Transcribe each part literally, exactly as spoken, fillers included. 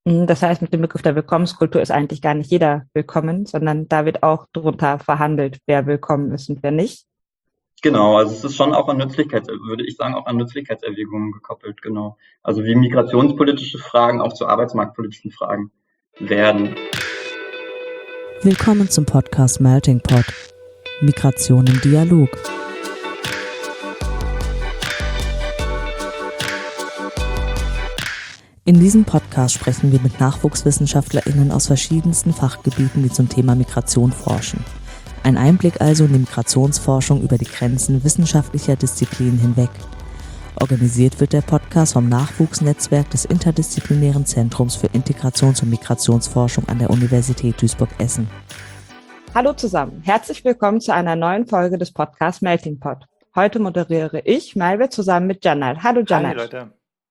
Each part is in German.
Das heißt, mit dem Begriff der Willkommenskultur ist eigentlich gar nicht jeder willkommen, sondern da wird auch drunter verhandelt, wer willkommen ist und wer nicht. Genau, also es ist schon auch an Nützlichkeits, würde ich sagen, auch an Nützlichkeitserwägungen gekoppelt, genau. Also wie migrationspolitische Fragen auch zu arbeitsmarktpolitischen Fragen werden. Willkommen zum Podcast Melting Pot. Migration im Dialog. In diesem Podcast sprechen wir mit NachwuchswissenschaftlerInnen aus verschiedensten Fachgebieten, die zum Thema Migration forschen. Ein Einblick also in die Migrationsforschung über die Grenzen wissenschaftlicher Disziplinen hinweg. Organisiert wird der Podcast vom Nachwuchsnetzwerk des Interdisziplinären Zentrums für Integrations- und Migrationsforschung an der Universität Duisburg-Essen. Hallo zusammen, herzlich willkommen zu einer neuen Folge des Podcasts Melting Pot. Heute moderiere ich, Malve, zusammen mit Janal. Hallo Janal. Hi Leute.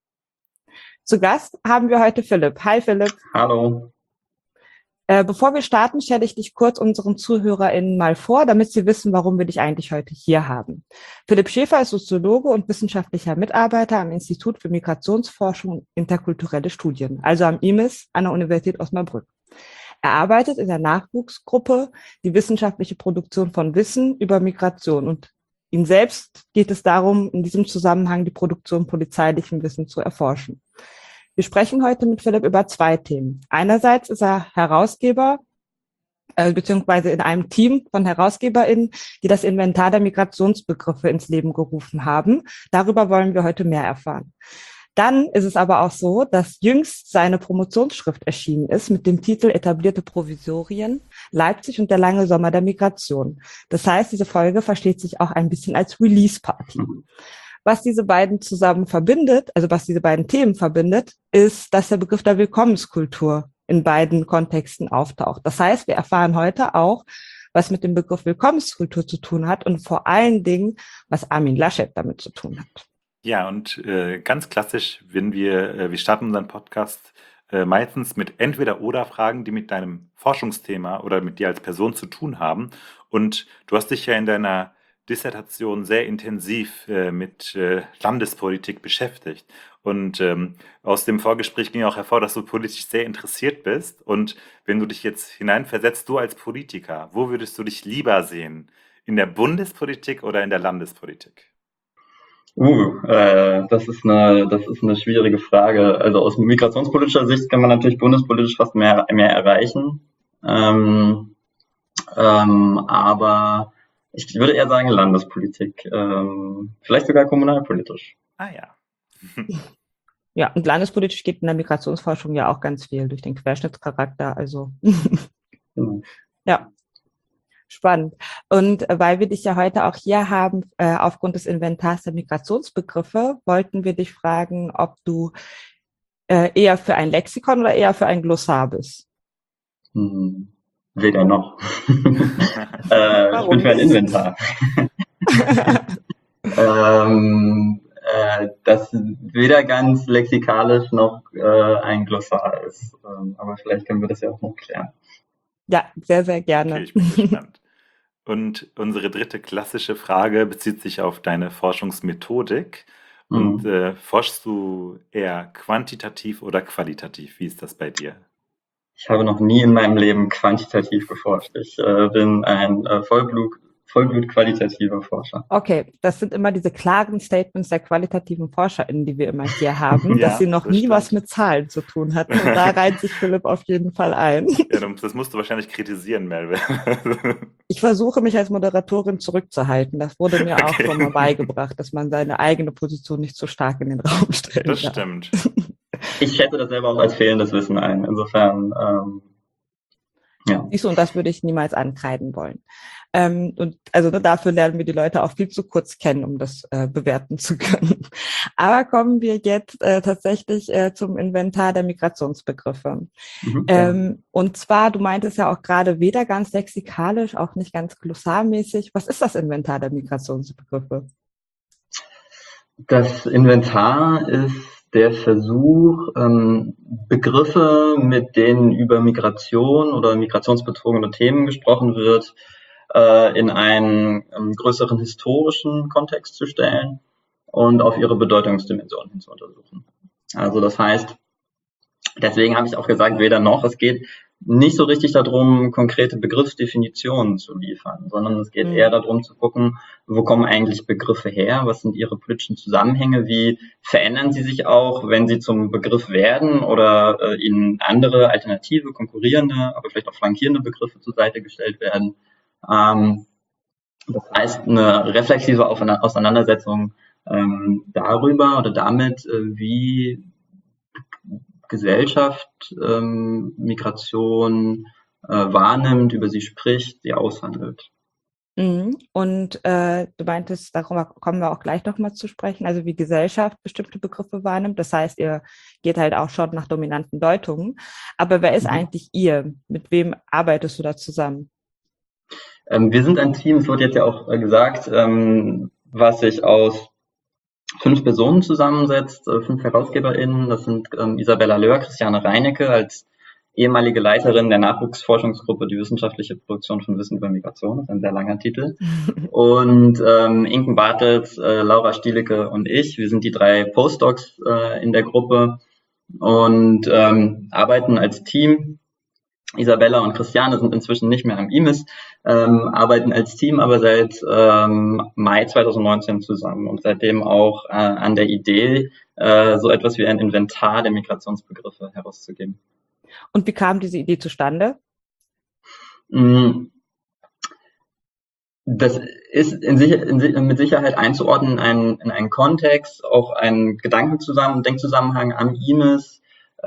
Zu Gast haben wir heute Philipp. Hi Philipp. Hallo. Äh, bevor wir starten, stelle ich dich kurz unseren ZuhörerInnen mal vor, damit sie wissen, warum wir dich eigentlich heute hier haben. Philipp Schäfer ist Soziologe und wissenschaftlicher Mitarbeiter am Institut für Migrationsforschung und interkulturelle Studien, also am I M I S an der Universität Osnabrück. Er arbeitet in der Nachwuchsgruppe die wissenschaftliche Produktion von Wissen über Migration und ihm selbst geht es darum, in diesem Zusammenhang die Produktion polizeilichen Wissens zu erforschen. Wir sprechen heute mit Philipp über zwei Themen. Einerseits ist er Herausgeber, äh, beziehungsweise in einem Team von HerausgeberInnen, die das Inventar der Migrationsbegriffe ins Leben gerufen haben. Darüber wollen wir heute mehr erfahren. Dann ist es aber auch so, dass jüngst seine Promotionsschrift erschienen ist mit dem Titel Etablierte Provisorien, Leipzig und der lange Sommer der Migration. Das heißt, diese Folge versteht sich auch ein bisschen als Release-Party. Was diese beiden zusammen verbindet, also was diese beiden Themen verbindet, ist, dass der Begriff der Willkommenskultur in beiden Kontexten auftaucht. Das heißt, wir erfahren heute auch, was mit dem Begriff Willkommenskultur zu tun hat und vor allen Dingen, was Armin Laschet damit zu tun hat. Ja, und äh, ganz klassisch, wenn wir, äh, wir starten unseren Podcast äh, meistens mit Entweder-Oder-Fragen, die mit deinem Forschungsthema oder mit dir als Person zu tun haben. Und du hast dich ja in deiner Dissertation sehr intensiv äh, mit äh, Landespolitik beschäftigt. Und ähm, aus dem Vorgespräch ging auch hervor, dass du politisch sehr interessiert bist. Und wenn du dich jetzt hineinversetzt, du als Politiker, wo würdest du dich lieber sehen? In der Bundespolitik oder in der Landespolitik? Uh, äh, das ist eine, das ist eine schwierige Frage. Also aus migrationspolitischer Sicht kann man natürlich bundespolitisch fast mehr, mehr erreichen. Ähm, ähm, aber ich würde eher sagen Landespolitik, ähm, vielleicht sogar kommunalpolitisch. Ah ja. Ja, und landespolitisch geht in der Migrationsforschung ja auch ganz viel durch den Querschnittscharakter, also Genau. ja, spannend. Und äh, weil wir dich ja heute auch hier haben, äh, aufgrund des Inventars der Migrationsbegriffe, wollten wir dich fragen, ob du äh, eher für ein Lexikon oder eher für ein Glossar bist. Hm. Weder noch. äh, ich bin für ein Inventar. ähm, äh, das weder ganz lexikalisch noch äh, ein Glossar ist. Ähm, aber vielleicht können wir das ja auch noch klären. Ja, sehr, sehr gerne. Okay, ich bin gespannt. Und unsere dritte klassische Frage bezieht sich auf deine Forschungsmethodik. Und Mhm. äh, forschst du eher quantitativ oder qualitativ? Wie ist das bei dir? Ich habe noch nie in meinem Leben quantitativ geforscht. Ich äh, bin ein äh, Vollblut, Vollblut-qualitativer Forscher. Okay, das sind immer diese klaren Statements der qualitativen ForscherInnen, die wir immer hier haben, Ja, dass sie noch das nie stimmt. was mit Zahlen zu tun hatten. Und da reiht sich Philipp auf jeden Fall ein. Ja, das musst du wahrscheinlich kritisieren, Melve. Ich versuche mich als Moderatorin zurückzuhalten. Das wurde mir auch Okay. schon mal beigebracht, dass man seine eigene Position nicht so stark in den Raum stellt. Das stimmt. Ich schätze das selber auch als fehlendes Wissen ein. Insofern, ähm, ja. Siehst du, und das würde ich niemals ankreiden wollen. Ähm, und also ne, dafür lernen wir die Leute auch viel zu kurz kennen, um das äh, bewerten zu können. Aber kommen wir jetzt äh, tatsächlich äh, zum Inventar der Migrationsbegriffe. Mhm. Ähm, und zwar, du meintest ja auch gerade weder ganz lexikalisch, auch nicht ganz glossarmäßig. Was ist das Inventar der Migrationsbegriffe? Das Inventar ist der Versuch, ähm, Begriffe, mit denen über Migration oder migrationsbezogene Themen gesprochen wird, äh, in einen ähm, größeren historischen Kontext zu stellen und auf ihre Bedeutungsdimensionen hin zu untersuchen. Also das heißt, Deswegen habe ich auch gesagt, weder noch. Es geht nicht so richtig darum, konkrete Begriffsdefinitionen zu liefern, sondern es geht mhm. eher darum zu gucken, wo kommen eigentlich Begriffe her, was sind ihre politischen Zusammenhänge, wie verändern sie sich auch, wenn sie zum Begriff werden oder äh, ihnen andere alternative, konkurrierende, aber vielleicht auch flankierende Begriffe zur Seite gestellt werden. Ähm, das heißt, eine reflexive Auseinandersetzung ähm, darüber oder damit, äh, wie Gesellschaft ähm, Migration äh, wahrnimmt, über sie spricht, sie aushandelt. Mhm. Und äh, du meintest, darüber kommen wir auch gleich noch mal zu sprechen, also wie Gesellschaft bestimmte Begriffe wahrnimmt. Das heißt, ihr geht halt auch schon nach dominanten Deutungen. Aber wer ist mhm. eigentlich ihr? Mit wem arbeitest du da zusammen? Ähm, wir sind ein Team, es wurde jetzt ja auch äh, gesagt, ähm, was sich aus fünf Personen zusammensetzt, äh, fünf HerausgeberInnen. Das sind ähm, Isabella Löhr, Christiane Reinecke als ehemalige Leiterin der Nachwuchsforschungsgruppe Die wissenschaftliche Produktion von Wissen über Migration, das ist ein sehr langer Titel. Und ähm, Inken Bartels, äh, Laura Stielicke und ich, wir sind die drei Postdocs äh, in der Gruppe und ähm, arbeiten als Team. Isabella und Christiane sind inzwischen nicht mehr am I M I S, ähm, arbeiten als Team aber seit ähm, Mai zweitausendneunzehn zusammen und seitdem auch äh, an der Idee, äh, so etwas wie ein Inventar der Migrationsbegriffe herauszugeben. Und wie kam diese Idee zustande? Das ist in sich, in, mit Sicherheit einzuordnen in einen, in einen Kontext, auch einen Gedankenzusammenhang, Denkzusammenhang am I M I S,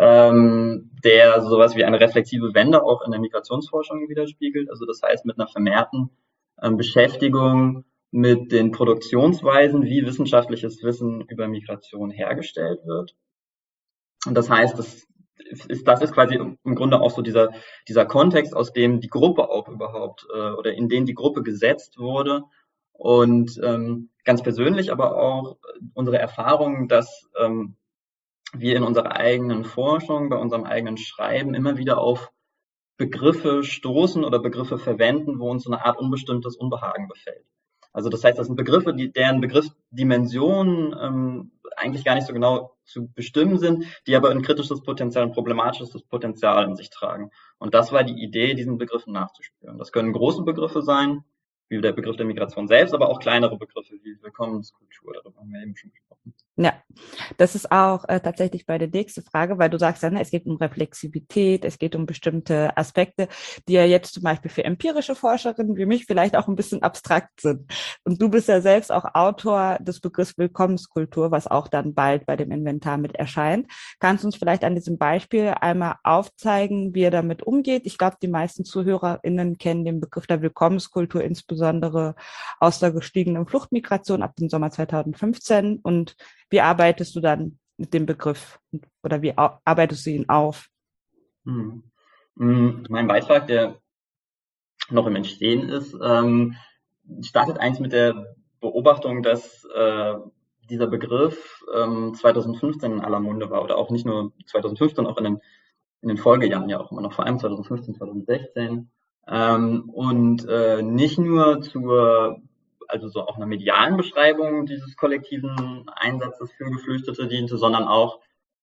ähm, der sowas wie eine reflexive Wende auch in der Migrationsforschung widerspiegelt. Also das heißt mit einer vermehrten ähm, Beschäftigung mit den Produktionsweisen, wie wissenschaftliches Wissen über Migration hergestellt wird. Und das heißt, das ist, das ist quasi im Grunde auch so dieser, dieser Kontext, aus dem die Gruppe auch überhaupt äh, oder in den die Gruppe gesetzt wurde. Und ähm, ganz persönlich aber auch unsere Erfahrung, dass ähm, wir in unserer eigenen Forschung, bei unserem eigenen Schreiben immer wieder auf Begriffe stoßen oder Begriffe verwenden, wo uns so eine Art unbestimmtes Unbehagen befällt. Also das heißt, das sind Begriffe, die, deren Begriffsdimensionen ähm, eigentlich gar nicht so genau zu bestimmen sind, die aber ein kritisches Potenzial, ein problematisches Potenzial in sich tragen. Und das war die Idee, diesen Begriffen nachzuspüren. Das können große Begriffe sein, wie der Begriff der Migration selbst, aber auch kleinere Begriffe wie Willkommenskultur, darüber haben wir eben schon gesprochen. Ja, das ist auch äh, tatsächlich bei der nächsten Frage, weil du sagst ja, ne, es geht um Reflexivität, es geht um bestimmte Aspekte, die ja jetzt zum Beispiel für empirische Forscherinnen wie mich vielleicht auch ein bisschen abstrakt sind. Und du bist ja selbst auch Autor des Begriffs Willkommenskultur, was auch dann bald bei dem Inventar mit erscheint. Kannst du uns vielleicht an diesem Beispiel einmal aufzeigen, wie er damit umgeht? Ich glaube, die meisten ZuhörerInnen kennen den Begriff der Willkommenskultur insbesondere aus der gestiegenen Fluchtmigration ab dem Sommer zweitausendfünfzehn. Und wie arbeitest du dann mit dem Begriff oder wie arbeitest du ihn auf? Hm. Mein Beitrag, der noch im Entstehen ist, ähm, startet eigentlich mit der Beobachtung, dass äh, dieser Begriff ähm, zweitausendfünfzehn in aller Munde war oder auch nicht nur zweitausendfünfzehn, auch in den, in den Folgejahren ja auch immer noch, vor allem zweitausendfünfzehn, zweitausendsechzehn ähm, und äh, nicht nur zur also so auch einer medialen Beschreibung dieses kollektiven Einsatzes für Geflüchtete diente, sondern auch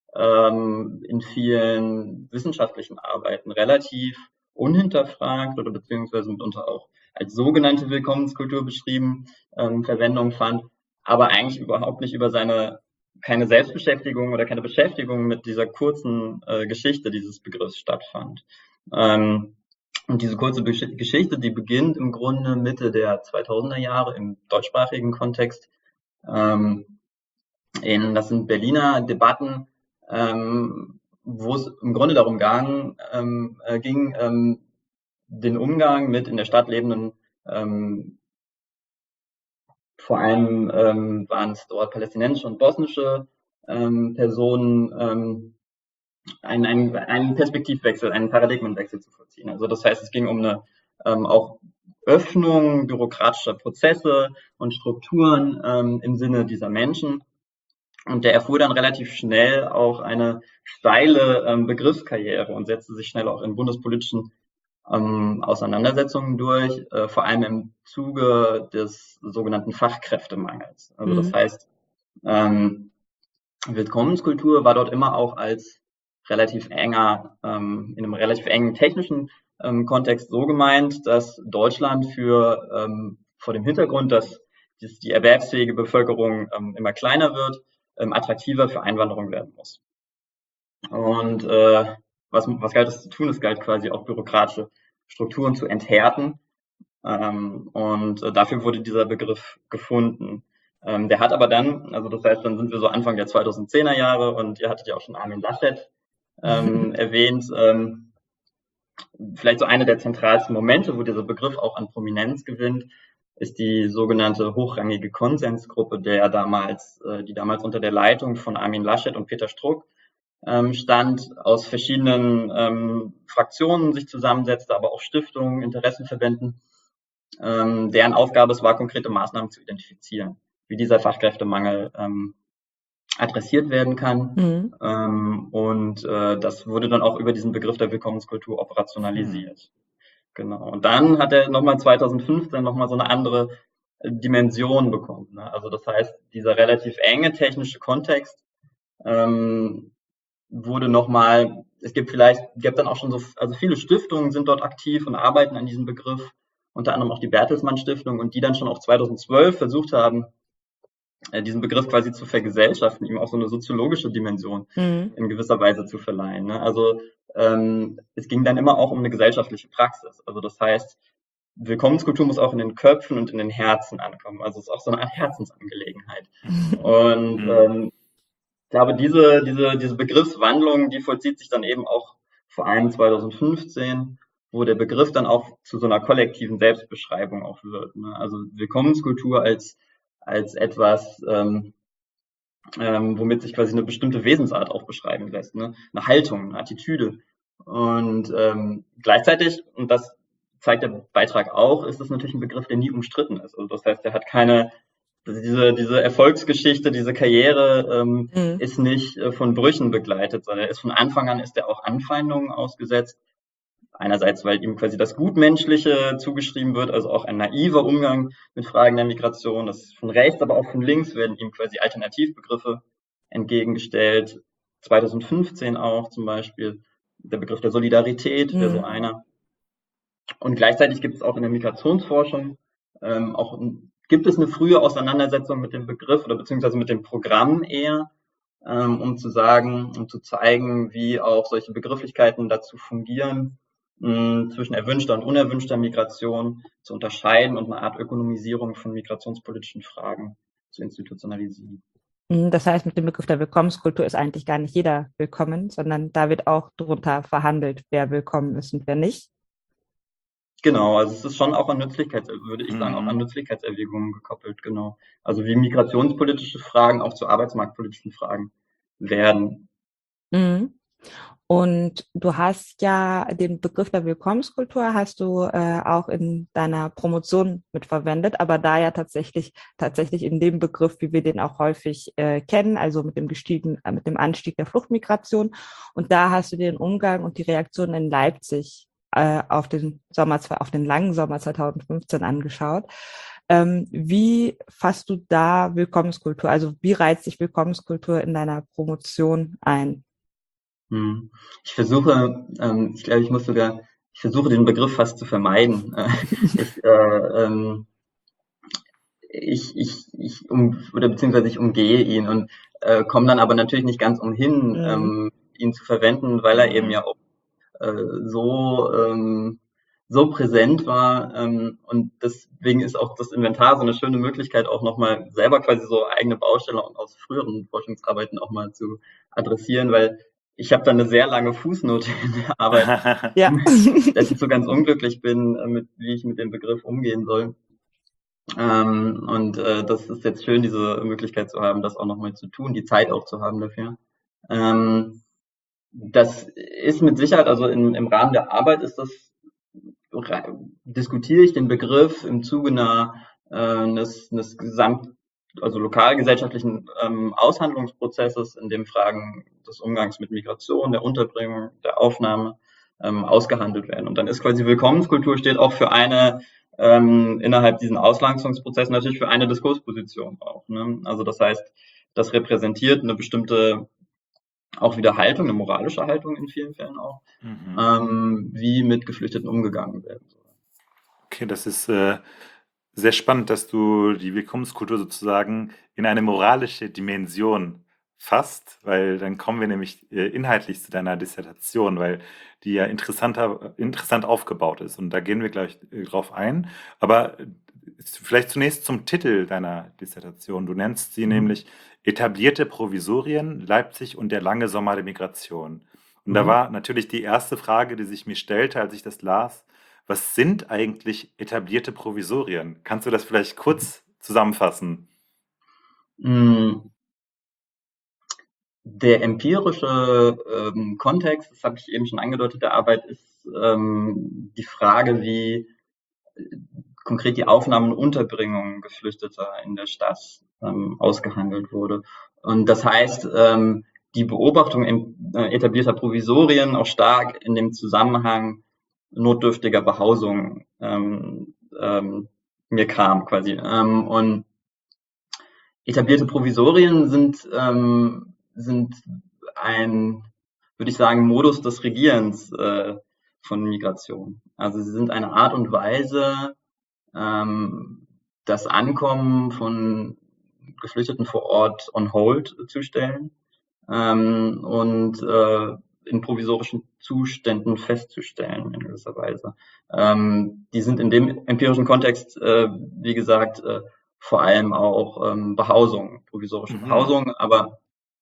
ähm, in vielen wissenschaftlichen Arbeiten relativ unhinterfragt oder beziehungsweise mitunter auch als sogenannte Willkommenskultur beschrieben, ähm, Verwendung fand, aber eigentlich überhaupt nicht über seine, keine Selbstbeschäftigung oder keine Beschäftigung mit dieser kurzen äh, Geschichte dieses Begriffs stattfand. Ähm, Und diese kurze Geschichte, die beginnt im Grunde Mitte der zweitausender Jahre im deutschsprachigen Kontext. Ähm, in, das sind Berliner Debatten, ähm, wo es im Grunde darum gang, ähm, äh, ging, ähm, den Umgang mit in der Stadt lebenden, ähm, vor allem ähm, waren es dort palästinensische und bosnische ähm, Personen, ähm, einen, einen, einen Perspektivwechsel, einen Paradigmenwechsel zu vollziehen. Also das heißt, es ging um eine ähm, auch Öffnung bürokratischer Prozesse und Strukturen ähm, im Sinne dieser Menschen. Und der erfuhr dann relativ schnell auch eine steile ähm, Begriffskarriere und setzte sich schnell auch in bundespolitischen ähm, Auseinandersetzungen durch, äh, vor allem im Zuge des sogenannten Fachkräftemangels. Also das heißt, ähm, Willkommenskultur war dort immer auch als relativ enger, ähm, in einem relativ engen technischen ähm, Kontext so gemeint, dass Deutschland für ähm, vor dem Hintergrund, dass die erwerbsfähige Bevölkerung ähm, immer kleiner wird, ähm, attraktiver für Einwanderung werden muss. Und äh, was, was galt es zu tun? Es galt quasi auch bürokratische Strukturen zu enthärten. Ähm, und äh, dafür wurde dieser Begriff gefunden. Ähm, der hat aber dann, also das heißt, dann sind wir so Anfang der zweitausendzehner Jahre und ihr hattet ja auch schon Armin Laschet ähm, erwähnt. Ähm, vielleicht so eine der zentralsten Momente, wo dieser Begriff auch an Prominenz gewinnt, ist die sogenannte hochrangige Konsensgruppe, der damals, äh, die damals unter der Leitung von Armin Laschet und Peter Struck ähm, stand, aus verschiedenen ähm, Fraktionen sich zusammensetzte, aber auch Stiftungen, Interessenverbänden, ähm, deren Aufgabe es war, konkrete Maßnahmen zu identifizieren, wie dieser Fachkräftemangel ähm, adressiert werden kann. Mhm. Ähm, und äh, das wurde dann auch über diesen Begriff der Willkommenskultur operationalisiert. Mhm. Genau. Und dann hat er nochmal zweitausendfünfzehn nochmal so eine andere Dimension bekommen. Ne? Also das heißt, dieser relativ enge technische Kontext ähm, wurde nochmal, es gibt vielleicht, es gibt dann auch schon so, also viele Stiftungen sind dort aktiv und arbeiten an diesem Begriff, unter anderem auch die Bertelsmann Stiftung, und die dann schon auch zweitausendzwölf versucht haben, diesen Begriff quasi zu vergesellschaften, ihm auch so eine soziologische Dimension mhm. in gewisser Weise zu verleihen. Ne? Also ähm, es ging dann immer auch um eine gesellschaftliche Praxis. Also das heißt, Willkommenskultur muss auch in den Köpfen und in den Herzen ankommen. Also es ist auch so eine Art Herzensangelegenheit. Und ähm, ich glaube, diese, diese, diese Begriffswandlung, die vollzieht sich dann eben auch vor allem zweitausendfünfzehn, wo der Begriff dann auch zu so einer kollektiven Selbstbeschreibung auch wird. Ne? Also Willkommenskultur als als etwas, ähm, ähm, womit sich quasi eine bestimmte Wesensart auch beschreiben lässt, ne? Eine Haltung, eine Attitüde. Und ähm, gleichzeitig, und das zeigt der Beitrag auch, ist es natürlich ein Begriff, der nie umstritten ist. Also das heißt, der hat keine, diese, diese Erfolgsgeschichte, diese Karriere ähm, mhm. ist nicht äh, von Brüchen begleitet, sondern er ist von Anfang an, ist er auch Anfeindungen ausgesetzt. Einerseits, weil ihm quasi das Gutmenschliche zugeschrieben wird, also auch ein naiver Umgang mit Fragen der Migration. Das ist von rechts, aber auch von links werden ihm quasi Alternativbegriffe entgegengestellt. zweitausendfünfzehn auch zum Beispiel der Begriff der Solidarität wäre mhm. so einer. Und gleichzeitig gibt es auch in der Migrationsforschung ähm, auch gibt es eine frühe Auseinandersetzung mit dem Begriff oder beziehungsweise mit dem Programm eher, ähm, um zu sagen, um zu zeigen, wie auch solche Begrifflichkeiten dazu fungieren, zwischen erwünschter und unerwünschter Migration zu unterscheiden und eine Art Ökonomisierung von migrationspolitischen Fragen zu institutionalisieren. Das heißt, mit dem Begriff der Willkommenskultur ist eigentlich gar nicht jeder willkommen, sondern da wird auch darunter verhandelt, wer willkommen ist und wer nicht. Genau, also es ist schon auch an Nützlichkeits, würde ich sagen, auch an Nützlichkeitserwägungen gekoppelt, genau. Also wie migrationspolitische Fragen auch zu arbeitsmarktpolitischen Fragen werden. Mhm. Und du hast ja den Begriff der Willkommenskultur hast du äh, auch in deiner Promotion mitverwendet, aber da ja tatsächlich tatsächlich in dem Begriff, wie wir den auch häufig äh, kennen, also mit dem gestiegen, äh, mit dem Anstieg der Fluchtmigration. Und da hast du den Umgang und die Reaktion in Leipzig äh, auf den Sommer, auf den langen Sommer zweitausendfünfzehn angeschaut. Ähm, wie fasst du da Willkommenskultur? Also wie reizt sich Willkommenskultur in deiner Promotion ein? Ich versuche, ähm, ich glaube, ich muss sogar, ich versuche den Begriff fast zu vermeiden. ich, äh, ähm, ich, ich, ich um, oder beziehungsweise ich umgehe ihn und äh, komme dann aber natürlich nicht ganz umhin, mhm. ähm, ihn zu verwenden, weil er eben ja auch äh, so ähm, so präsent war ähm, und deswegen ist auch das Inventar so eine schöne Möglichkeit, auch nochmal selber quasi so eigene Baustelle aus früheren Forschungsarbeiten auch mal zu adressieren, weil ich habe da eine sehr lange Fußnote in der Arbeit, ja. dass ich so ganz unglücklich bin, mit, wie ich mit dem Begriff umgehen soll. Ähm, und äh, das ist jetzt schön, diese Möglichkeit zu haben, das auch nochmal zu tun, die Zeit auch zu haben dafür. Ähm, das ist mit Sicherheit, also in, im Rahmen der Arbeit ist das, diskutiere ich den Begriff im Zuge einer, äh, eines, eines Gesamt also lokalgesellschaftlichen ähm, Aushandlungsprozesses, in dem Fragen des Umgangs mit Migration, der Unterbringung, der Aufnahme ähm, ausgehandelt werden. Und dann ist quasi Willkommenskultur steht auch für eine, ähm, innerhalb diesen Auslangsungsprozess natürlich für eine Diskursposition auch. Ne? Also das heißt, das repräsentiert eine bestimmte auch wieder Haltung, eine moralische Haltung in vielen Fällen auch, Mhm. ähm, wie mit Geflüchteten umgegangen werden soll. Okay, das ist äh, sehr spannend, dass du die Willkommenskultur sozusagen in eine moralische Dimension fasst, weil dann kommen wir nämlich äh, inhaltlich zu deiner Dissertation, weil die ja interessanter, interessant aufgebaut ist. Und da gehen wir gleich äh, drauf ein. Aber äh, vielleicht zunächst zum Titel deiner Dissertation. Du nennst sie Mhm. nämlich Etablierte Provisorien, Leipzig und der lange Sommer der Migration. Und da Mhm. war natürlich die erste Frage, die sich mir stellte, als ich das las: Was sind eigentlich etablierte Provisorien? Kannst du das vielleicht kurz zusammenfassen? Mm, Der empirische ähm, Kontext, das habe ich eben schon angedeutet, der Arbeit ist ähm, die Frage, wie äh, konkret die Aufnahme und Unterbringung Geflüchteter in der Stadt ähm, ausgehandelt wurde. Und das heißt, ähm, die Beobachtung em- äh, etablierter Provisorien auch stark in dem Zusammenhang notdürftiger Behausung ähm, ähm, mir kam quasi. Ähm, und etablierte Provisorien sind, ähm, sind ein, würde ich sagen, Modus des Regierens äh, von Migration. Also sie sind eine Art und Weise, ähm, das Ankommen von Geflüchteten vor Ort on hold zu stellen ähm, und äh, in provisorischen Zuständen festzustellen in gewisser Weise. Ähm, die sind in dem empirischen Kontext, äh, wie gesagt, äh, vor allem auch ähm, Behausung, provisorische Mhm. Behausung, aber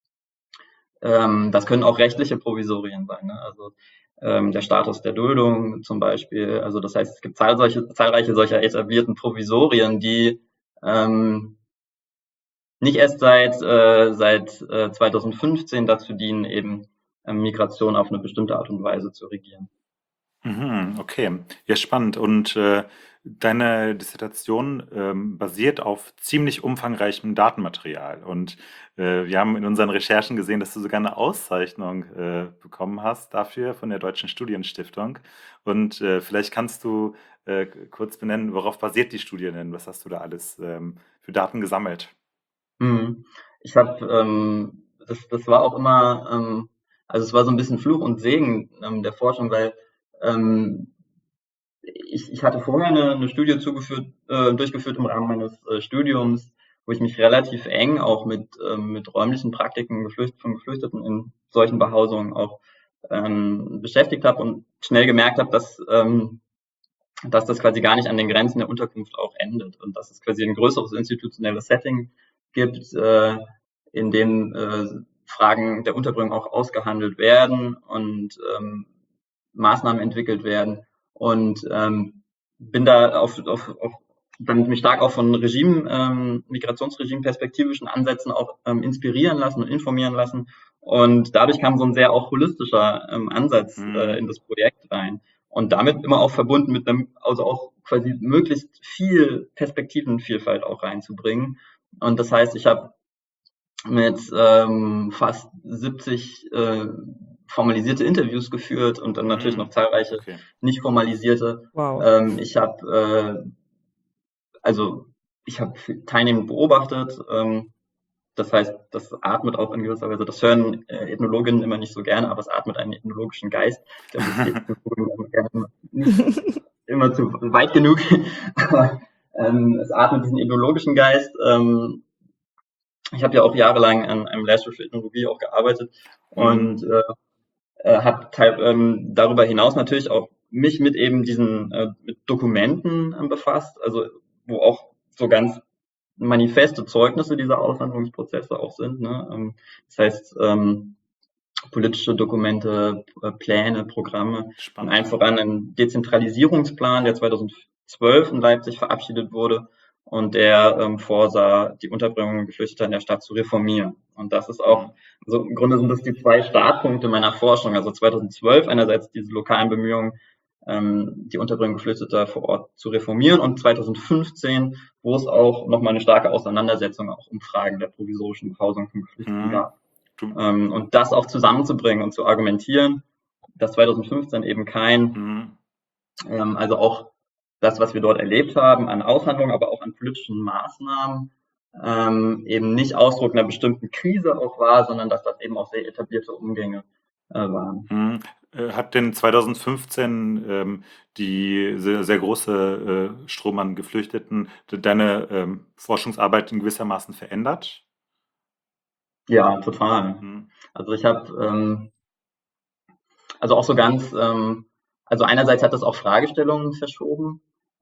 ähm, das können auch rechtliche Provisorien sein. Ne? Also ähm, der Status der Duldung zum Beispiel. Also das heißt, es gibt zahlreiche, zahlreiche solcher etablierten Provisorien, die ähm, nicht erst seit, äh, seit äh, zweitausendfünfzehn dazu dienen, eben ähm, Migration auf eine bestimmte Art und Weise zu regieren. Mhm, okay, ja, spannend. Und äh, deine Dissertation ähm, basiert auf ziemlich umfangreichem Datenmaterial. Und äh, wir haben in unseren Recherchen gesehen, dass du sogar eine Auszeichnung äh, bekommen hast dafür von der Deutschen Studienstiftung. Und äh, vielleicht kannst du äh, kurz benennen, worauf basiert die Studie denn? Was hast du da alles ähm, für Daten gesammelt? Mhm. Ich habe, ähm, das, das war auch immer, ähm, also es war so ein bisschen Fluch und Segen ähm, der Forschung, weil ähm, ich, ich hatte vorher eine, eine Studie zugeführt, äh, durchgeführt im Rahmen meines äh, Studiums, wo ich mich relativ eng auch mit, ähm, mit räumlichen Praktiken geflücht, von Geflüchteten in solchen Behausungen auch ähm, beschäftigt habe und schnell gemerkt habe, dass, ähm, dass das quasi gar nicht an den Grenzen der Unterkunft auch endet und dass es quasi ein größeres institutionelles Setting gibt, äh, in dem äh, Fragen der Unterbringung auch ausgehandelt werden und ähm, Maßnahmen entwickelt werden. Und ähm, bin da auf, auf, auf dann mich stark auch von Regime, ähm, Migrationsregime-perspektivischen Ansätzen auch ähm, inspirieren lassen und informieren lassen. Und dadurch kam so ein sehr auch holistischer ähm, Ansatz äh, in Mhm. das Projekt rein. Und damit immer auch verbunden mit einem, also auch quasi möglichst viel Perspektivenvielfalt auch reinzubringen. Und das heißt, ich habe mit ähm, fast siebzig äh, formalisierte Interviews geführt und dann natürlich noch Mhm. zahlreiche Okay. nicht formalisierte. Wow. Ähm, ich habe äh, also ich habe teilnehmend beobachtet. Ähm, das heißt, das atmet auch in gewisser Weise. Das hören äh, Ethnologinnen immer nicht so gerne, aber es atmet einen ethnologischen Geist. Ich glaube, das geht Ethnologinnen gerne immer, nicht immer zu weit genug. Aber ähm, es atmet diesen ethnologischen Geist. Ähm, ich habe ja auch jahrelang an einem Lehrstuhl für Ethnologie auch gearbeitet und Mhm. äh, habe ähm, darüber hinaus natürlich auch mich mit eben diesen äh, mit Dokumenten äh, befasst, also wo auch so ganz manifeste Zeugnisse dieser Aushandlungsprozesse auch sind. Ne? Ähm, das heißt, ähm, politische Dokumente, äh, Pläne, Programme und allen Spannend. voran ein Dezentralisierungsplan, der zweitausendzwölf in Leipzig verabschiedet wurde und der ähm, vorsah, die Unterbringung Geflüchteter in der Stadt zu reformieren. Und das ist auch, Mhm. also im Grunde sind das die zwei Startpunkte meiner Forschung. Also zweitausendzwölf einerseits diese lokalen Bemühungen, ähm, die Unterbringung Geflüchteter vor Ort zu reformieren und zweitausendfünfzehn, wo es auch nochmal eine starke Auseinandersetzung auch um Fragen der provisorischen Behausung von Geflüchteten Mhm. gab. Du, Ähm, und das auch zusammenzubringen und zu argumentieren, dass zweitausendfünfzehn eben kein, mhm. ähm, also auch das, was wir dort erlebt haben an Aushandlungen, aber auch an politischen Maßnahmen, ähm, eben nicht Ausdruck einer bestimmten Krise auch war, sondern dass das eben auch sehr etablierte Umgänge äh, waren. Hm. Hat denn zwanzig fünfzehn ähm, die sehr, sehr große äh, Strom an Geflüchteten deine ähm, Forschungsarbeit in gewissermaßen verändert? Ja, total. Hm. Also ich habe, ähm, also auch so ganz, ähm, also einerseits hat das auch Fragestellungen verschoben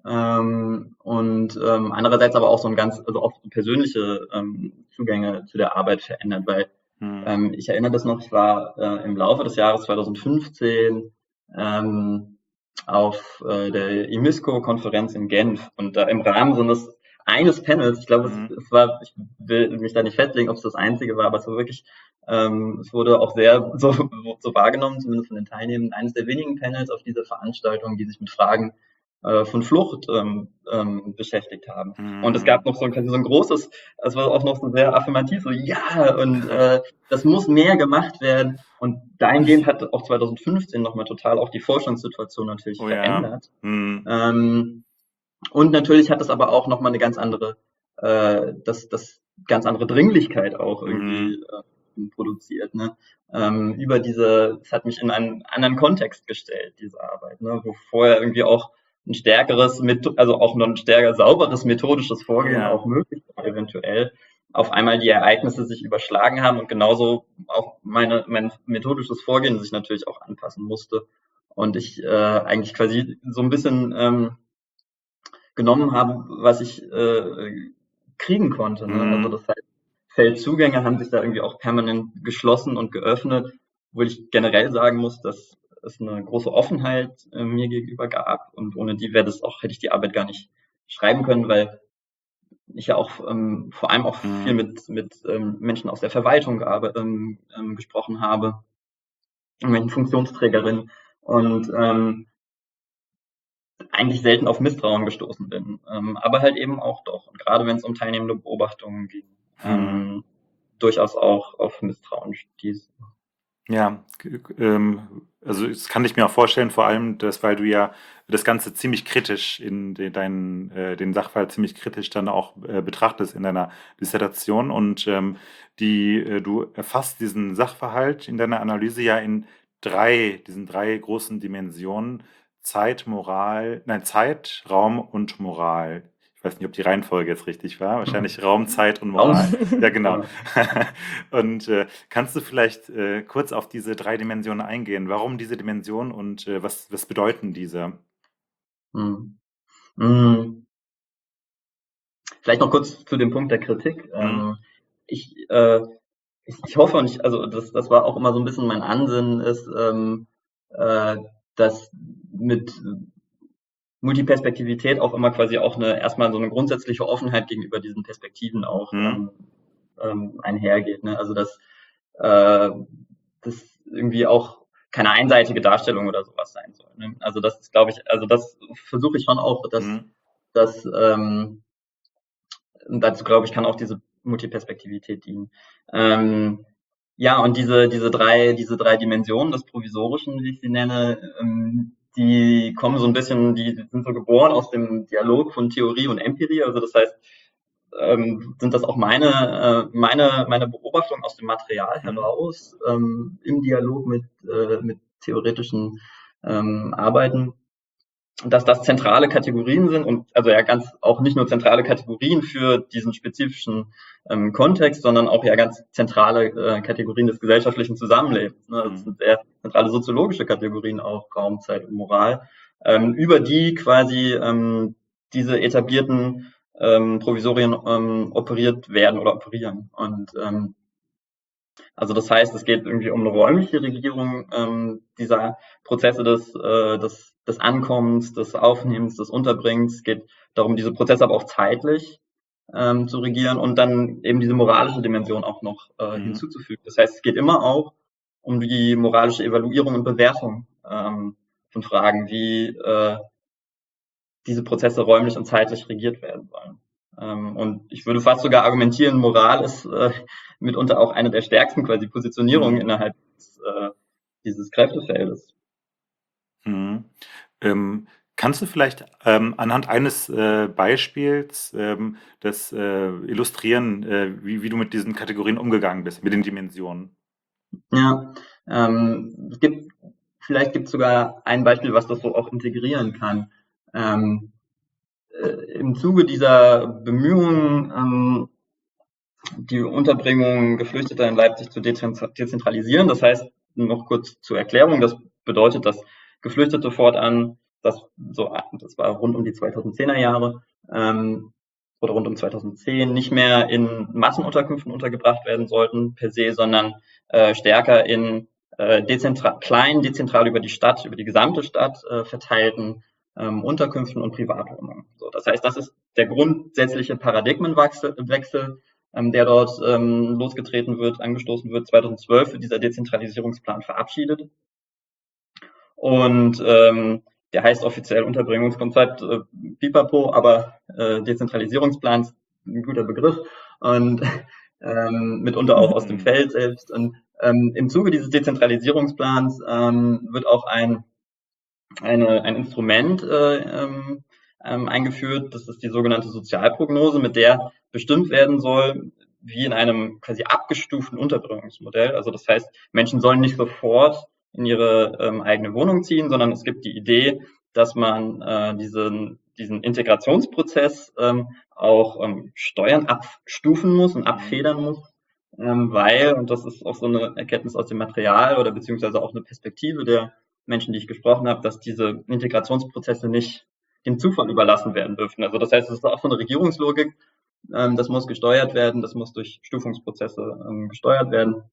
ähm, und ähm, andererseits aber auch so ein ganz, also auch persönliche ähm, Zugänge zu der Arbeit verändert, weil Hm. ähm, ich erinnere das noch, ich war äh, im Laufe des Jahres zwanzig fünfzehn ähm, auf äh, der I M I S C O-Konferenz in Genf und da im Rahmen so eines eines Panels, ich glaube, Mhm. es, es war, ich will mich da nicht festlegen, ob es das einzige war, aber es war wirklich, ähm, es wurde auch sehr so, so wahrgenommen, zumindest von den Teilnehmern, eines der wenigen Panels auf dieser Veranstaltung, die sich mit Fragen äh, von Flucht ähm, ähm, beschäftigt haben. Mhm. Und es gab noch so ein, so ein großes, es war auch noch so sehr affirmativ, so ja, und äh, das muss mehr gemacht werden. Und dahingehend hat auch zwanzig fünfzehn nochmal total auch die Forschungssituation natürlich Oh ja. verändert. Mhm. Ähm, und natürlich hat das aber auch nochmal eine ganz andere, äh, das, das ganz andere Dringlichkeit auch irgendwie äh, produziert. Ne? Ähm, über diese, es hat mich in einen anderen Kontext gestellt, diese Arbeit, ne? Wo vorher irgendwie auch ein stärkeres, also auch noch ein stärker sauberes methodisches Vorgehen Ja. auch möglich war, eventuell auf einmal die Ereignisse sich überschlagen haben und genauso auch meine, mein methodisches Vorgehen sich natürlich auch anpassen musste. Und ich äh, eigentlich quasi so ein bisschen ähm, genommen habe, was ich äh, kriegen konnte. Ne? Mhm. Also das heißt, Feldzugänge haben sich da irgendwie auch permanent geschlossen und geöffnet, wo ich generell sagen muss, dass es eine große Offenheit äh, mir gegenüber gab und ohne die wäre das auch, hätte ich die Arbeit gar nicht schreiben können, weil ich ja auch ähm, vor allem auch Mhm. viel mit, mit ähm, Menschen aus der Verwaltung gearbeitet, ähm, ähm, gesprochen habe, mit Funktionsträgerinnen und ähm, eigentlich selten auf Misstrauen gestoßen bin, ähm, aber halt eben auch doch. Und gerade wenn es um teilnehmende Beobachtungen ging, ähm, Mhm. durchaus auch auf Misstrauen stieß. Ja, g- g- ähm, also das kann ich mir auch vorstellen, vor allem, dass, weil du ja das Ganze ziemlich kritisch in de, deinen, äh, den Sachverhalt ziemlich kritisch dann auch äh, betrachtest in deiner Dissertation und ähm, die, äh, du erfasst diesen Sachverhalt in deiner Analyse ja in drei, diesen drei großen Dimensionen: Zeit, Moral, nein, Zeit, Raum und Moral. Ich weiß nicht, ob die Reihenfolge jetzt richtig war. Wahrscheinlich Raum, Zeit und Moral. Ja, genau. Und äh, kannst du vielleicht äh, kurz auf diese drei Dimensionen eingehen? Warum diese Dimensionen und äh, was, was bedeuten diese? Hm. Hm. Vielleicht noch kurz zu dem Punkt der Kritik. Hm? Ähm, ich, äh, ich, ich hoffe, und ich, also das, das war auch immer so ein bisschen mein Ansinnen, ist, ähm, äh, dass mit Multiperspektivität auch immer quasi auch eine erstmal so eine grundsätzliche Offenheit gegenüber diesen Perspektiven auch Hm? ähm, ähm, einhergeht. Ne? Also dass äh, das irgendwie auch keine einseitige Darstellung oder sowas sein soll. Ne? Also das ist, glaube ich, also das versuche ich schon auch, dass Hm? dass ähm, dazu glaube ich kann auch diese Multiperspektivität dienen. Ähm, ja, und diese diese drei diese drei Dimensionen des Provisorischen, wie ich sie nenne, ähm, die kommen so ein bisschen, die sind so geboren aus dem Dialog von Theorie und Empirie. Also das heißt, ähm, sind das auch meine äh, meine meine Beobachtungen aus dem Material Hm? heraus ähm, im Dialog mit äh, mit theoretischen ähm, Arbeiten, dass das zentrale Kategorien sind und also ja ganz auch nicht nur zentrale Kategorien für diesen spezifischen ähm, Kontext, sondern auch ja ganz zentrale äh, Kategorien des gesellschaftlichen Zusammenlebens. Ne? Das sind sehr zentrale soziologische Kategorien auch, Raum, Zeit und Moral, ähm, über die quasi ähm, diese etablierten ähm, Provisorien ähm, operiert werden oder operieren. Und ähm, also das heißt, es geht irgendwie um eine räumliche Regierung ähm, dieser Prozesse des, äh, des, des Ankommens, des Aufnehmens, des Unterbringens. Es geht darum, diese Prozesse aber auch zeitlich ähm, zu regieren und dann eben diese moralische Dimension auch noch äh, Mhm. hinzuzufügen. Das heißt, es geht immer auch um die moralische Evaluierung und Bewertung ähm, von Fragen, wie äh, diese Prozesse räumlich und zeitlich regiert werden sollen. Ähm, und ich würde fast sogar argumentieren, Moral ist äh, mitunter auch eine der stärksten quasi Positionierungen Mhm. innerhalb des, äh, dieses Kräftefeldes. Mhm. Ähm, Kannst du vielleicht ähm, anhand eines äh, Beispiels ähm, das äh, illustrieren, äh, wie, wie du mit diesen Kategorien umgegangen bist, mit den Dimensionen? Ja, ähm, es gibt, vielleicht gibt es sogar ein Beispiel, was das so auch integrieren kann. Ähm, äh, Im Zuge dieser Bemühungen, ähm, die Unterbringung Geflüchteter in Leipzig zu dezentralisieren, das heißt, noch kurz zur Erklärung, das bedeutet, dass Geflüchtete fortan, das, so, das war rund um die zweitausendzehner Jahre, ähm, oder rund um zweitausendzehn, nicht mehr in Massenunterkünften untergebracht werden sollten per se, sondern äh, stärker in äh, dezentral, klein, dezentral über die Stadt, über die gesamte Stadt äh, verteilten ähm, Unterkünften und Privatwohnungen. So, das heißt, das ist der grundsätzliche Paradigmenwechsel, ähm, der dort ähm, losgetreten wird, angestoßen wird, zweitausendzwölf wird dieser Dezentralisierungsplan verabschiedet. Und ähm, der heißt offiziell Unterbringungskonzept äh, Pipapo, aber äh, Dezentralisierungsplan ist ein guter Begriff und ähm, mitunter auch aus dem Feld selbst. Und ähm, im Zuge dieses Dezentralisierungsplans ähm, wird auch ein, eine, ein Instrument äh, ähm, ähm, eingeführt, das ist die sogenannte Sozialprognose, mit der bestimmt werden soll, wie in einem quasi abgestuften Unterbringungsmodell. Also das heißt, Menschen sollen nicht sofort in ihre ähm, eigene Wohnung ziehen, sondern es gibt die Idee, dass man äh, diesen, diesen Integrationsprozess ähm, auch ähm, Steuern abstufen muss und abfedern muss, ähm, weil, und das ist auch so eine Erkenntnis aus dem Material oder beziehungsweise auch eine Perspektive der Menschen, die ich gesprochen habe, dass diese Integrationsprozesse nicht dem Zufall überlassen werden dürfen. Also das heißt, es ist auch so eine Regierungslogik, ähm, das muss gesteuert werden, das muss durch Stufungsprozesse ähm, gesteuert werden.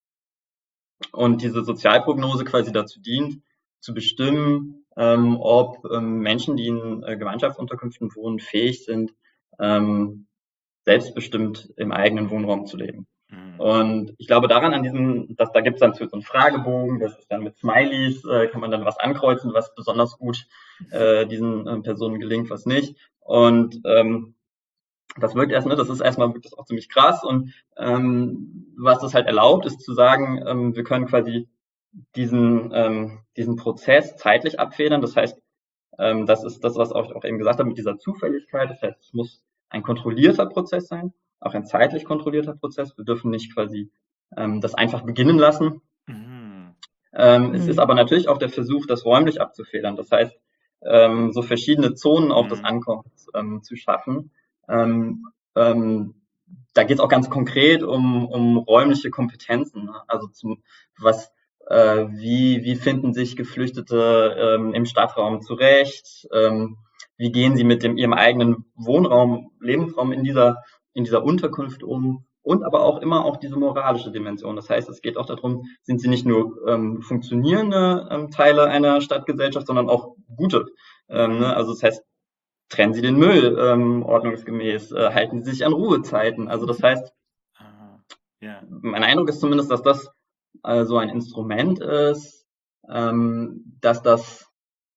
Und diese Sozialprognose quasi dazu dient, zu bestimmen, ähm, ob ähm, Menschen, die in äh, Gemeinschaftsunterkünften wohnen, fähig sind, ähm, selbstbestimmt im eigenen Wohnraum zu leben. Mhm. Und ich glaube daran, an diesem, dass da gibt es dann so einen Fragebogen, das ist dann mit Smileys, äh, kann man dann was ankreuzen, was besonders gut äh, diesen äh, Personen gelingt, was nicht. Und ähm, das wirkt erst, ne, das ist erstmal wirkt das auch ziemlich krass und ähm, was das halt erlaubt, ist zu sagen, ähm, wir können quasi diesen ähm, diesen Prozess zeitlich abfedern. Das heißt, ähm, das ist das, was ich auch eben gesagt habe mit dieser Zufälligkeit. Das heißt, es muss ein kontrollierter Prozess sein, auch ein zeitlich kontrollierter Prozess. Wir dürfen nicht quasi ähm, das einfach beginnen lassen. Mhm. Ähm, mhm. Es ist aber natürlich auch der Versuch, das räumlich abzufedern. Das heißt, ähm, so verschiedene Zonen auch mhm. des Ankommens ähm, zu schaffen. Ähm, ähm, da geht es auch ganz konkret um, um räumliche Kompetenzen, ne? Also zum was äh, wie wie finden sich Geflüchtete ähm, im Stadtraum zurecht, ähm, wie gehen sie mit dem ihrem eigenen Wohnraum, Lebensraum in dieser in dieser Unterkunft um und aber auch immer auch diese moralische Dimension. Das heißt, es geht auch darum, sind sie nicht nur ähm, funktionierende ähm, Teile einer Stadtgesellschaft, sondern auch gute. Ähm, ne? Also das heißt, trennen Sie den Müll ähm, ordnungsgemäß, äh, halten Sie sich an Ruhezeiten. Also das heißt, uh, yeah. mein Eindruck ist zumindest, dass das äh, so ein Instrument ist, ähm, dass das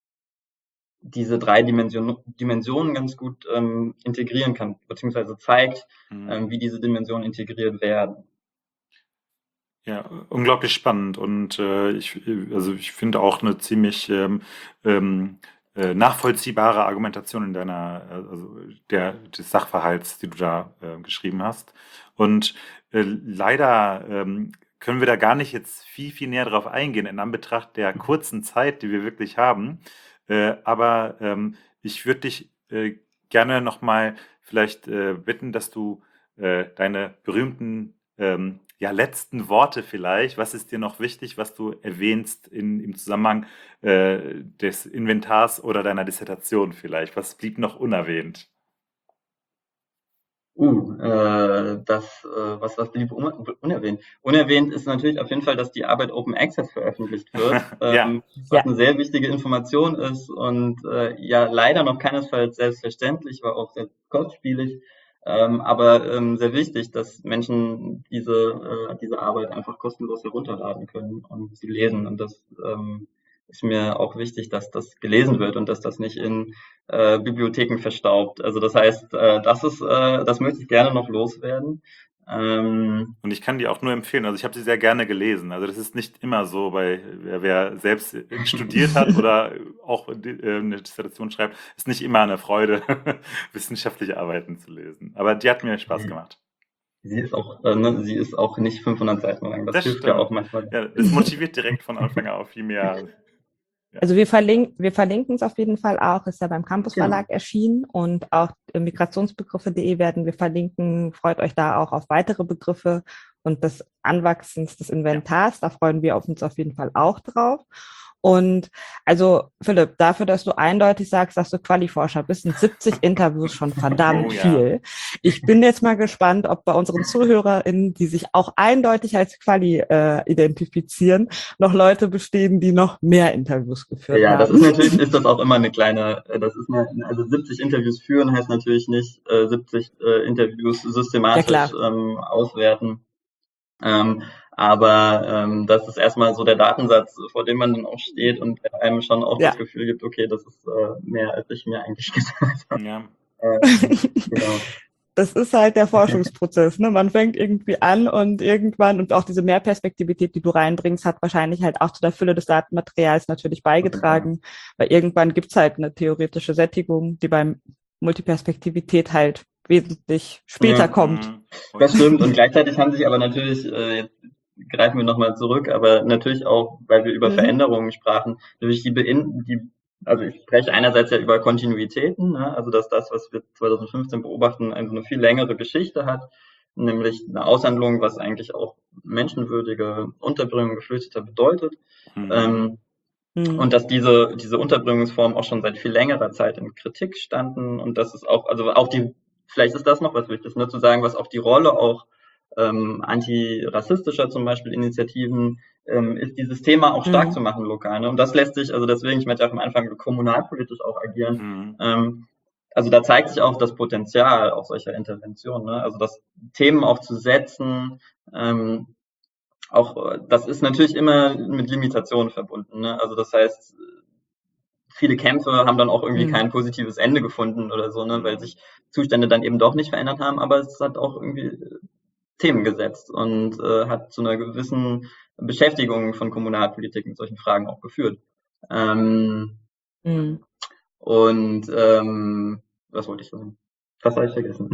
diese drei Dimension, Dimensionen ganz gut ähm, integrieren kann, beziehungsweise zeigt, mhm. ähm, wie diese Dimensionen integriert werden. Ja, unglaublich spannend und äh, ich, also ich finde auch eine ziemlich ähm, ähm, Äh, nachvollziehbare Argumentation in deiner, äh, also der, des Sachverhalts, die du da äh, geschrieben hast. Und äh, leider ähm, können wir da gar nicht jetzt viel, viel näher drauf eingehen, in Anbetracht der kurzen Zeit, die wir wirklich haben. Äh, aber ähm, ich würde dich äh, gerne nochmal vielleicht äh, bitten, dass du äh, deine berühmten ähm, ja, letzten Worte vielleicht. Was ist dir noch wichtig, was du erwähnst in, im Zusammenhang äh, des Inventars oder deiner Dissertation vielleicht? Was blieb noch unerwähnt? Uh, äh, das, äh, was, was blieb un unerwähnt? Unerwähnt ist natürlich auf jeden Fall, dass die Arbeit Open Access veröffentlicht wird, ja. ähm, was ja. eine sehr wichtige Information ist und äh, ja leider noch keinesfalls selbstverständlich, war auch sehr kostspielig. Ähm, aber ähm, sehr wichtig, dass Menschen diese äh, diese Arbeit einfach kostenlos herunterladen können und sie lesen. Und das ähm, ist mir auch wichtig, dass das gelesen wird und dass das nicht in äh, Bibliotheken verstaubt. Also das heißt, äh, das ist, äh, das möchte ich gerne noch loswerden. Ähm, Und ich kann die auch nur empfehlen. Also ich habe sie sehr gerne gelesen. Also das ist nicht immer so, bei wer, wer selbst studiert hat oder auch äh, eine Dissertation schreibt, ist nicht immer eine Freude, wissenschaftliche Arbeiten zu lesen. Aber die hat mir Spaß gemacht. Sie ist auch, äh, ne, sie ist auch nicht fünfhundert Seiten lang. Das, Das hilft stimmt. ja auch manchmal. Ja, das motiviert direkt von Anfang an viel mehr. Also wir verlinken, wir verlinken es auf jeden Fall auch, ist ja beim Campus Genau. Verlag erschienen und auch migrationsbegriffe punkt de werden wir verlinken. Freut euch da auch auf weitere Begriffe und des Anwachsens des Inventars. Da freuen wir uns auf jeden Fall auch drauf. Und also Philipp, dafür, dass du eindeutig sagst, dass du Quali-Forscher bist, sind siebzig Interviews schon verdammt Oh ja. viel. Ich bin jetzt mal gespannt, ob bei unseren ZuhörerInnen, die sich auch eindeutig als Quali äh, identifizieren, noch Leute bestehen, die noch mehr Interviews geführt Ja, haben. das ist natürlich, ist das auch immer eine kleine, äh, das ist eine, also siebzig Interviews führen heißt natürlich nicht äh, siebzig äh, Interviews systematisch Ja, ähm, auswerten. Ähm, aber ähm, das ist erstmal so der Datensatz, vor dem man dann auch steht und der einem schon auch Ja. das Gefühl gibt, okay, das ist äh, mehr, als ich mir eigentlich gesagt habe. Ja. Ähm, genau. Das ist halt der Forschungsprozess, ne? Man fängt irgendwie an und irgendwann, und auch diese Mehrperspektivität, die du reinbringst, hat wahrscheinlich halt auch zu der Fülle des Datenmaterials natürlich beigetragen, weil irgendwann gibt's halt eine theoretische Sättigung, die beim Multiperspektivität halt wesentlich später Ja. kommt. Mhm. Das stimmt. Und gleichzeitig haben sich aber natürlich, äh, jetzt greifen wir nochmal zurück, aber natürlich auch, weil wir über Mhm. Veränderungen sprachen, durch die, Bein die also ich spreche einerseits ja über Kontinuitäten, ne? Also dass das, was wir zwanzig fünfzehn beobachten, also eine viel längere Geschichte hat, nämlich eine Aushandlung, was eigentlich auch menschenwürdige Unterbringung Geflüchteter bedeutet. Mhm. Ähm, Mhm. Und dass diese, diese Unterbringungsformen auch schon seit viel längerer Zeit in Kritik standen und dass es auch, also auch die, vielleicht ist das noch was Wichtiges, ne, zu sagen, was auch die Rolle auch ähm, antirassistischer zum Beispiel Initiativen ähm, ist, dieses Thema auch stark Mhm. zu machen lokal. Ne? Und das lässt sich, also deswegen, ich meinte auch am Anfang, kommunalpolitisch auch agieren. Mhm. Ähm, also da zeigt sich auch das Potenzial auch solcher Interventionen, ne? Also das Themen auch zu setzen, ähm, auch das ist natürlich immer mit Limitationen verbunden, ne? Also das heißt, viele Kämpfe haben dann auch irgendwie Mhm. kein positives Ende gefunden oder so, ne, weil sich Zustände dann eben doch nicht verändert haben, aber es hat auch irgendwie Themen gesetzt und äh, hat zu einer gewissen Beschäftigung von Kommunalpolitik mit solchen Fragen auch geführt. Ähm, Mhm. und ähm, was wollte ich sagen? Was habe ich vergessen?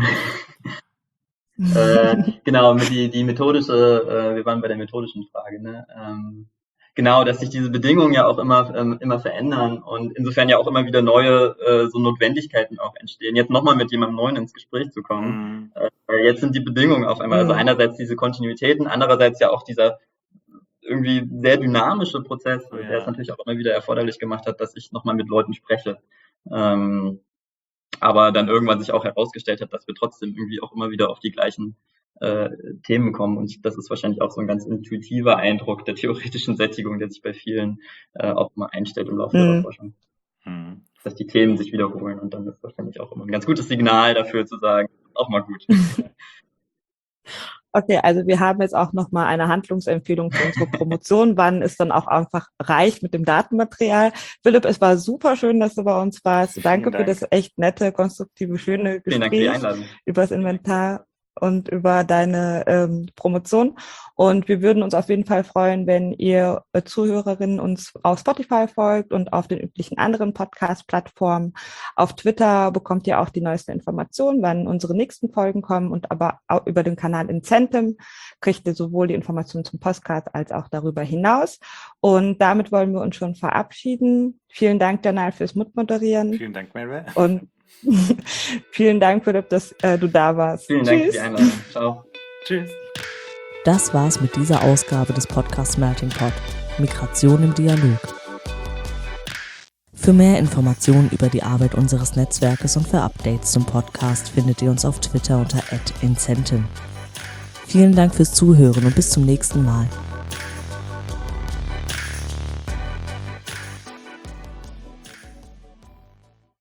äh, genau, mit die, die methodische, äh, wir waren bei der methodischen Frage, ne? Ähm, genau, dass sich diese Bedingungen ja auch immer, ähm, immer verändern und insofern ja auch immer wieder neue äh, so Notwendigkeiten auch entstehen. Jetzt nochmal mit jemandem Neuen ins Gespräch zu kommen. Mhm. Äh, weil jetzt sind die Bedingungen auf einmal, also Mhm. einerseits diese Kontinuitäten, andererseits ja auch dieser irgendwie sehr dynamische Prozess, Oh der ja. es natürlich auch immer wieder erforderlich gemacht hat, dass ich nochmal mit Leuten spreche. Ähm, aber dann irgendwann sich auch herausgestellt hat, dass wir trotzdem irgendwie auch immer wieder auf die gleichen äh, Themen kommen. Und das ist wahrscheinlich auch so ein ganz intuitiver Eindruck der theoretischen Sättigung, der sich bei vielen äh, auch mal einstellt im Laufe Mhm. ihrer Forschung. Mhm. Dass die Themen sich wiederholen und dann ist das, finde ich, auch immer ein ganz gutes Signal dafür zu sagen, auch mal gut. Okay, also wir haben jetzt auch nochmal eine Handlungsempfehlung für unsere Promotion, wann es dann auch einfach reicht mit dem Datenmaterial. Philipp, es war super schön, dass du bei uns warst. Danke Vielen für Dank. das echt nette, konstruktive, schöne Vielen Dank für die Gespräch Einladung. über das Inventar und über deine ähm, Promotion. Und wir würden uns auf jeden Fall freuen, wenn ihr äh, Zuhörerinnen uns auf Spotify folgt und auf den üblichen anderen Podcast-Plattformen. Auf Twitter bekommt ihr auch die neuesten Informationen, wann unsere nächsten Folgen kommen, und aber auch über den Kanal Incentum kriegt ihr sowohl die Informationen zum Podcast als auch darüber hinaus. Und damit wollen wir uns schon verabschieden. Vielen Dank, Janal, fürs Mitmoderieren. Vielen Dank, Mary. Und vielen Dank, Philipp, dass äh, du da warst. Vielen Dank für Tschüss. die Einladung. Ciao. Tschüss. Das war's mit dieser Ausgabe des Podcasts Melting Pot. Migration im Dialog. Für mehr Informationen über die Arbeit unseres Netzwerkes und für Updates zum Podcast findet ihr uns auf Twitter unter at incentum. Vielen Dank fürs Zuhören und bis zum nächsten Mal.